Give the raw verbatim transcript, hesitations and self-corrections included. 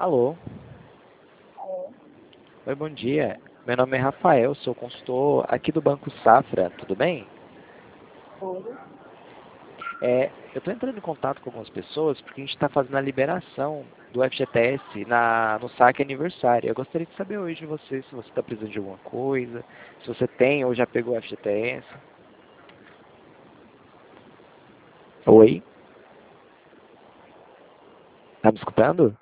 Alô, oi, bom dia. Meu nome é Rafael, sou consultor aqui do Banco Safra, tudo bem? Tudo. É, eu estou entrando em contato com algumas pessoas porque a gente está fazendo a liberação do F G T S na, no saque aniversário. Eu gostaria de saber hoje de você se você está precisando de alguma coisa, se você tem ou já pegou o F G T S. Oi? Tá me escutando?